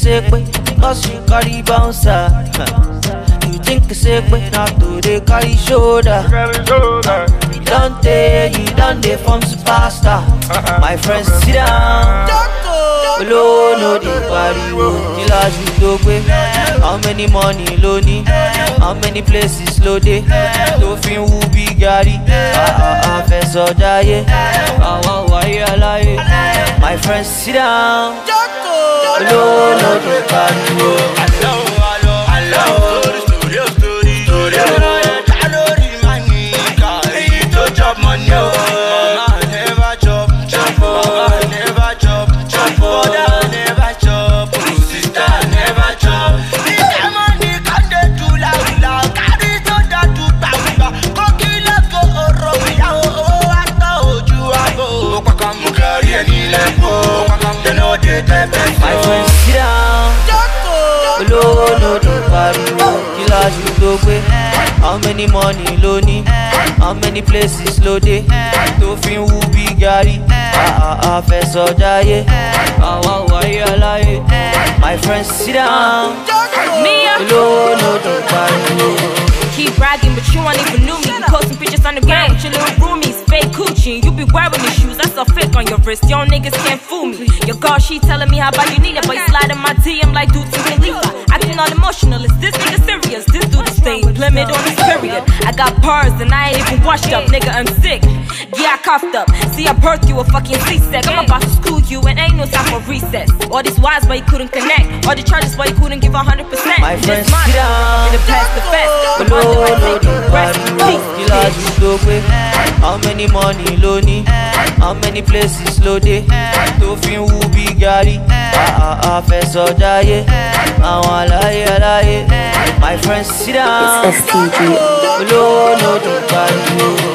sick way, cause you carry bouncer. You think it's sick way, not to they carry shoulder. You don't they from superstar. My friends sit down. Hello, no the pariwo, killer you do way. How many money lonely? How many places loaded? Don't feel who be gari. Fessor jaye. My friends sit down. Hello, no the pariwo. My friends sit down. Hello, no the pariwo, killer you do way. How many money lonely? How many places loaded? Don't feel who be gari. Fessor jaye. My friends sit down. Hello, no the pariwo. Keep bragging, but you ain't even knew me. You posting pictures on the ground with your little roomies, fake coochie. You be wearing the shoes, that's a fake on your wrist. Y'all niggas can't fool me. Your girl, she telling me how bad you need it, but you slide in my DM like dude to Khalifa. Acting all emotional, is this nigga serious? This dude is staying limit on his period. I got purrs and I ain't even washed up, nigga, I'm sick. Yeah, I coughed up. See, I birthed you a fucking C-sec. I'm about to school you and ain't no time for recess. All these wires, but you couldn't connect. All the charges, but you couldn't give 100%. My friends sit down. In the past, the fast. How many money lonely? How many places loaded? Don't feel who be gari. Fessor jaye. My friends sit down. It's STG. Hello, no the